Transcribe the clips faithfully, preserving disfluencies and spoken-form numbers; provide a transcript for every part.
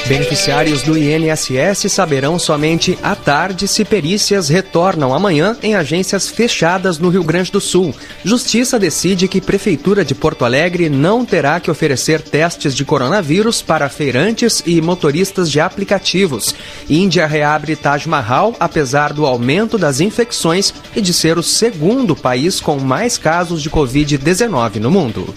Beneficiários do I N S S saberão somente à tarde se perícias retornam amanhã em agências fechadas no Rio Grande do Sul. Justiça decide que Prefeitura de Porto Alegre não terá que oferecer testes de coronavírus para feirantes e motoristas de aplicativos. Índia reabre Taj Mahal, apesar do aumento das infecções e de ser o segundo país com mais casos de covid dezenove no mundo.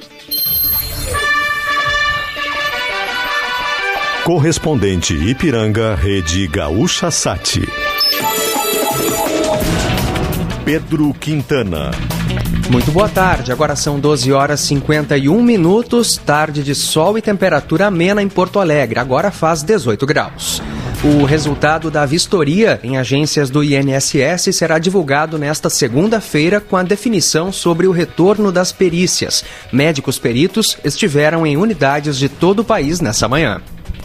Correspondente Ipiranga, Rede Gaúcha Sat. Pedro Quintana. Muito boa tarde, agora são doze horas e cinquenta e um minutos, tarde de sol e temperatura amena em Porto Alegre, agora faz dezoito graus. O resultado da vistoria em agências do I N S S será divulgado nesta segunda-feira com a definição sobre o retorno das perícias. Médicos peritos estiveram em unidades de todo o país nessa manhã.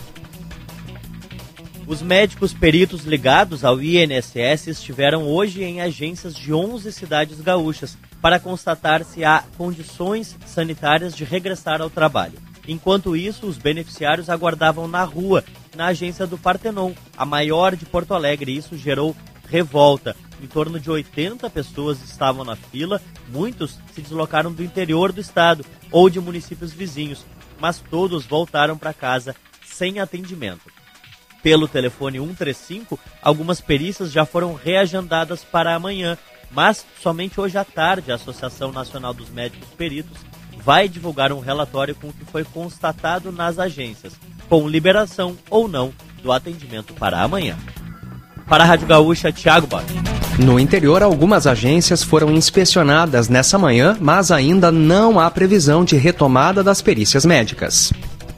Os médicos peritos ligados ao I N S S estiveram hoje em agências de onze cidades gaúchas para constatar se há condições sanitárias de regressar ao trabalho. Enquanto isso, os beneficiários aguardavam na rua, na agência do Partenon, a maior de Porto Alegre. Isso gerou revolta. Em torno de oitenta pessoas estavam na fila, muitos se deslocaram do interior do estado ou de municípios vizinhos, mas todos voltaram para casa sem atendimento. Pelo telefone cento e trinta e cinco, algumas perícias já foram reagendadas para amanhã, mas somente hoje à tarde a Associação Nacional dos Médicos Peritos vai divulgar um relatório com o que foi constatado nas agências, com liberação ou não do atendimento para amanhã. Para a Rádio Gaúcha, Thiago Bach. No interior, algumas agências foram inspecionadas nessa manhã, mas ainda não há previsão de retomada das perícias médicas.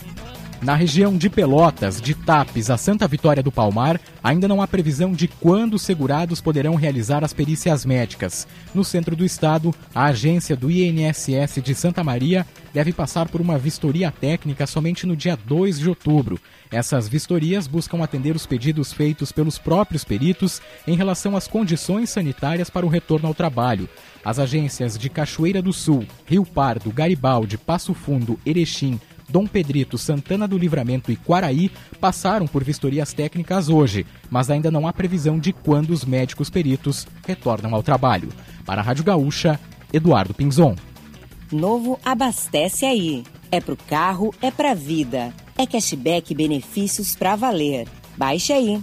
Na região de Pelotas, de Tapes a Santa Vitória do Palmar, ainda não há previsão de quando os segurados poderão realizar as perícias médicas. No centro do estado, a agência do I N S S de Santa Maria deve passar por uma vistoria técnica somente no dia dois de outubro. Essas vistorias buscam atender os pedidos feitos pelos próprios peritos em relação às condições sanitárias para o retorno ao trabalho. As agências de Cachoeira do Sul, Rio Pardo, Garibaldi, Passo Fundo, Erechim, Dom Pedrito, Santana do Livramento e Quaraí passaram por vistorias técnicas hoje, mas ainda não há previsão de quando os médicos peritos retornam ao trabalho. Para a Rádio Gaúcha, Eduardo Pinzon. Novo Abastece Aí. É pro carro, é pra vida. É cashback e benefícios pra valer. Baixe aí.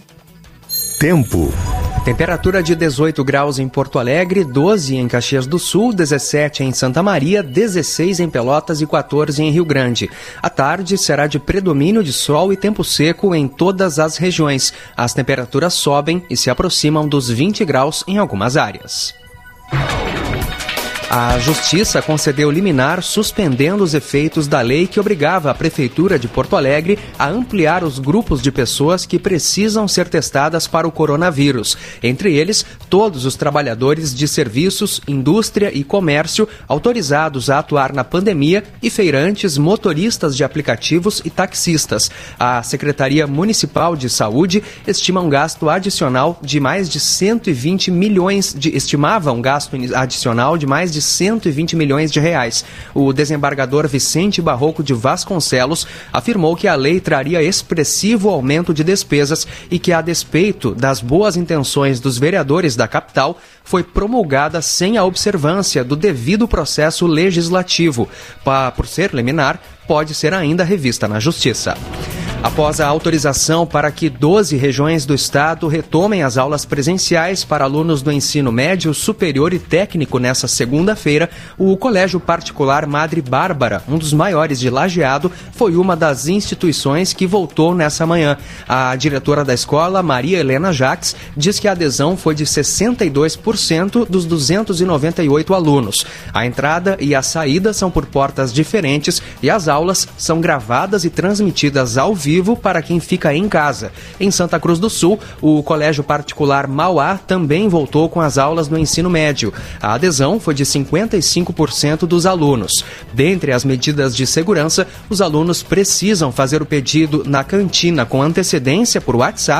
Tempo. Temperatura de dezoito graus em Porto Alegre, doze em Caxias do Sul, dezessete em Santa Maria, dezesseis em Pelotas e quatorze em Rio Grande. A tarde será de predomínio de sol e tempo seco em todas as regiões. As temperaturas sobem e se aproximam dos vinte graus em algumas áreas. A Justiça concedeu liminar suspendendo os efeitos da lei que obrigava a Prefeitura de Porto Alegre a ampliar os grupos de pessoas que precisam ser testadas para o coronavírus. Entre eles, todos os trabalhadores de serviços, indústria e comércio autorizados a atuar na pandemia e feirantes, motoristas de aplicativos e taxistas. A Secretaria Municipal de Saúde estima um gasto adicional de mais de cento e vinte milhões de... estimava um gasto adicional de mais de de cento e vinte milhões de reais. O desembargador Vicente Barroco de Vasconcelos afirmou que a lei traria expressivo aumento de despesas e que, a despeito das boas intenções dos vereadores da capital, foi promulgada sem a observância do devido processo legislativo. Por ser liminar, pode ser ainda revista na Justiça. Após a autorização para que doze regiões do estado retomem as aulas presenciais para alunos do ensino médio, superior e técnico nessa segunda-feira, o Colégio Particular Madre Bárbara, um dos maiores de Lajeado, foi uma das instituições que voltou nessa manhã. A diretora da escola, Maria Helena Jacques, diz que a adesão foi de sessenta e dois por cento dos duzentos e noventa e oito alunos. A entrada e a saída são por portas diferentes e as aulas são gravadas e transmitidas ao vivo para quem fica em casa. Em Santa Cruz do Sul, o Colégio Particular Mauá também voltou com as aulas no ensino médio. A adesão foi de cinquenta e cinco por cento dos alunos. Dentre as medidas de segurança, os alunos precisam fazer o pedido na cantina com antecedência por WhatsApp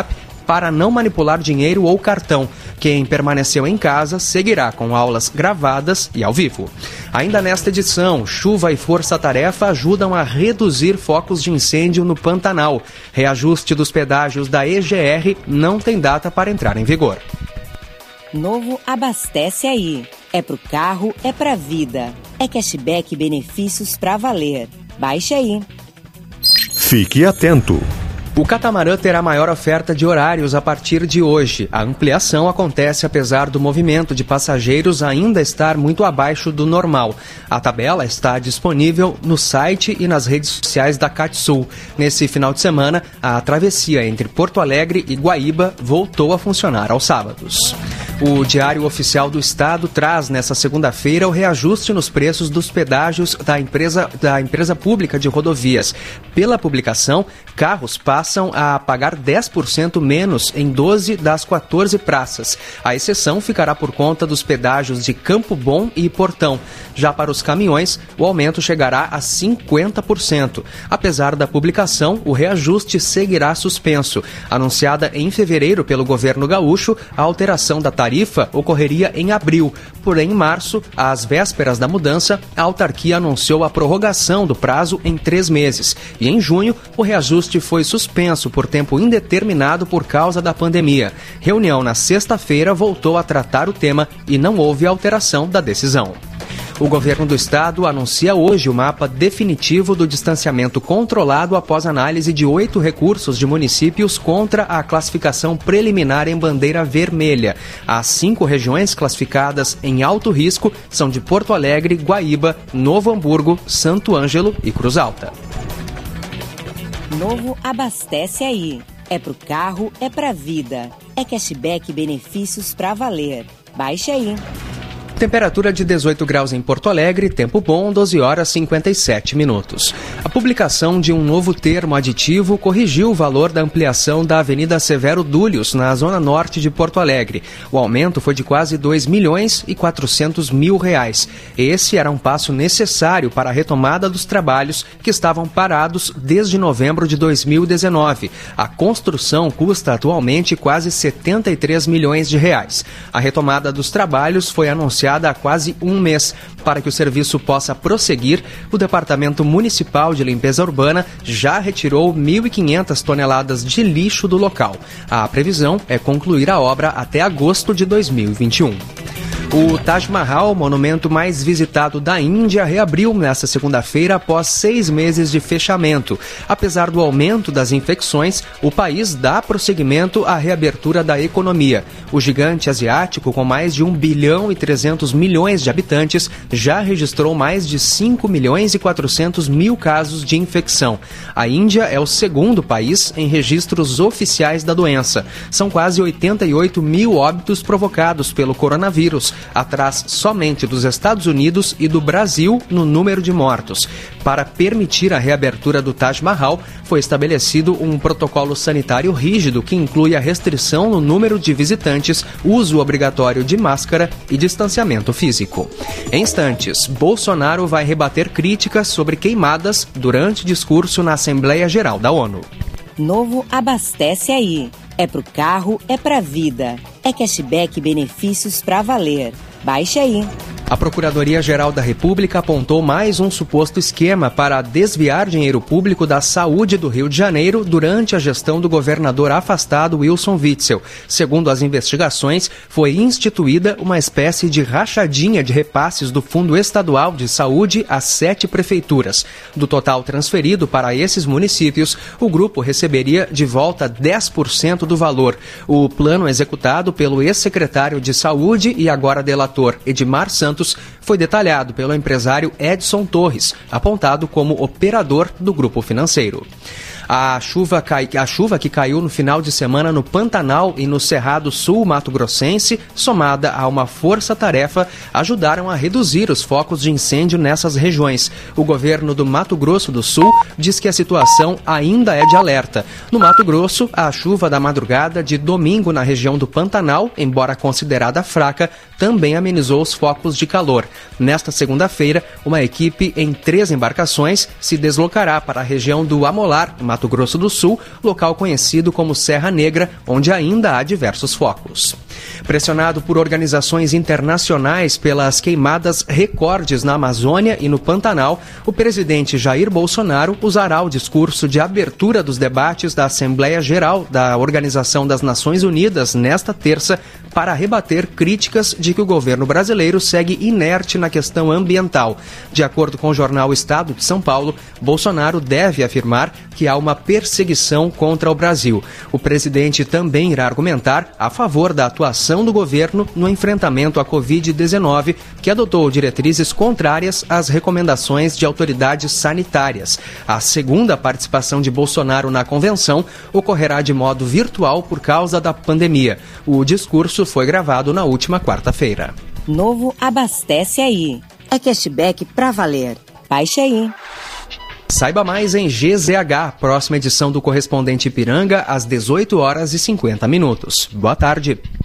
para não manipular dinheiro ou cartão. Quem permaneceu em casa seguirá com aulas gravadas e ao vivo. Ainda nesta edição, chuva e força-tarefa ajudam a reduzir focos de incêndio no Pantanal. Reajuste dos pedágios da E G R não tem data para entrar em vigor. Novo Abastece Aí. É pro carro, é pra vida. É cashback e benefícios pra valer. Baixe aí. Fique atento. O catamarã terá maior oferta de horários a partir de hoje. A ampliação acontece apesar do movimento de passageiros ainda estar muito abaixo do normal. A tabela está disponível no site e nas redes sociais da Catsul. Nesse final de semana, a travessia entre Porto Alegre e Guaíba voltou a funcionar aos sábados. O Diário Oficial do Estado traz nesta segunda-feira o reajuste nos preços dos pedágios da empresa, da empresa pública de rodovias. Pela publicação, carros passam a pagar dez por cento menos em doze das quatorze praças. A exceção ficará por conta dos pedágios de Campo Bom e Portão. Já para os caminhões, o aumento chegará a cinquenta por cento. Apesar da publicação, o reajuste seguirá suspenso. Anunciada em fevereiro pelo governo gaúcho, a alteração da tarifa ocorreria em abril. Porém, em março, às vésperas da mudança, a autarquia anunciou a prorrogação do prazo em três meses. E em junho, o reajuste foi suspenso por tempo indeterminado por causa da pandemia. Reunião na sexta-feira voltou a tratar o tema e não houve alteração da decisão. O governo do estado anuncia hoje o mapa definitivo do distanciamento controlado após análise de oito recursos de municípios contra a classificação preliminar em bandeira vermelha. As cinco regiões classificadas em alto risco são de Porto Alegre, Guaíba, Novo Hamburgo, Santo Ângelo e Cruz Alta. Novo Abastece Aí. É pro carro, é pra vida. É cashback e benefícios pra valer. Baixe aí. Temperatura de dezoito graus em Porto Alegre, tempo bom, doze horas e cinquenta e sete minutos. A publicação de um novo termo aditivo corrigiu o valor da ampliação da Avenida Severo Dúlios, na zona norte de Porto Alegre. O aumento foi de quase dois milhões e quatrocentos mil reais. Esse era um passo necessário para a retomada dos trabalhos que estavam parados desde novembro de dois mil e dezenove. A construção custa atualmente quase setenta e três milhões de reais. A retomada dos trabalhos foi anunciada há quase um mês. Para que o serviço possa prosseguir, o Departamento Municipal de Limpeza Urbana já retirou mil e quinhentas toneladas de lixo do local. A previsão é concluir a obra até agosto de dois mil e vinte e um. O Taj Mahal, monumento mais visitado da Índia, reabriu nesta segunda-feira após seis meses de fechamento. Apesar do aumento das infecções, o país dá prosseguimento à reabertura da economia. O gigante asiático, com mais de um bilhão e trezentos milhões de habitantes, já registrou mais de cinco milhões e quatrocentos mil casos de infecção. A Índia é o segundo país em registros oficiais da doença. São quase oitenta e oito mil óbitos provocados pelo coronavírus, atrás somente dos Estados Unidos e do Brasil no número de mortos. Para permitir a reabertura do Taj Mahal, foi estabelecido um protocolo sanitário rígido que inclui a restrição no número de visitantes, uso obrigatório de máscara e distanciamento físico. Em instantes, Bolsonaro vai rebater críticas sobre queimadas durante discurso na Assembleia Geral da ONU. Novo Abastece Aí. É pro carro, é pra vida. É cashback e benefícios pra valer. Baixe aí. A Procuradoria-Geral da República apontou mais um suposto esquema para desviar dinheiro público da saúde do Rio de Janeiro durante a gestão do governador afastado Wilson Witzel. Segundo as investigações, foi instituída uma espécie de rachadinha de repasses do Fundo Estadual de Saúde às sete prefeituras. Do total transferido para esses municípios, o grupo receberia de volta dez por cento do valor. O plano executado pelo ex-secretário de Saúde e agora delator Edmar Santos foi detalhado pelo empresário Edson Torres, apontado como operador do grupo financeiro. A chuva, cai... a chuva que caiu no final de semana no Pantanal e no Cerrado Sul Mato-Grossense, somada a uma força-tarefa, ajudaram a reduzir os focos de incêndio nessas regiões. O governo do Mato Grosso do Sul diz que a situação ainda é de alerta. No Mato Grosso, a chuva da madrugada de domingo na região do Pantanal, embora considerada fraca, também amenizou os focos de calor. Nesta segunda-feira, uma equipe em três embarcações se deslocará para a região do Amolar, Mato Grosso do Sul, local conhecido como Serra Negra, onde ainda há diversos focos. Pressionado por organizações internacionais pelas queimadas recordes na Amazônia e no Pantanal, o presidente Jair Bolsonaro usará o discurso de abertura dos debates da Assembleia Geral da Organização das Nações Unidas nesta terça para rebater críticas de que o governo brasileiro segue inerte na questão ambiental. De acordo com o jornal Estado de São Paulo, Bolsonaro deve afirmar que há uma perseguição contra o Brasil. O presidente também irá argumentar a favor da atuação do governo no enfrentamento à covid dezenove, que adotou diretrizes contrárias às recomendações de autoridades sanitárias. A segunda participação de Bolsonaro na convenção ocorrerá de modo virtual por causa da pandemia. O discurso foi gravado na última quarta-feira. Novo Abastece Aí. É cashback pra valer. Baixe aí. Saiba mais em G Z H, próxima edição do Correspondente Ipiranga, às dezoito horas e cinquenta minutos. Boa tarde.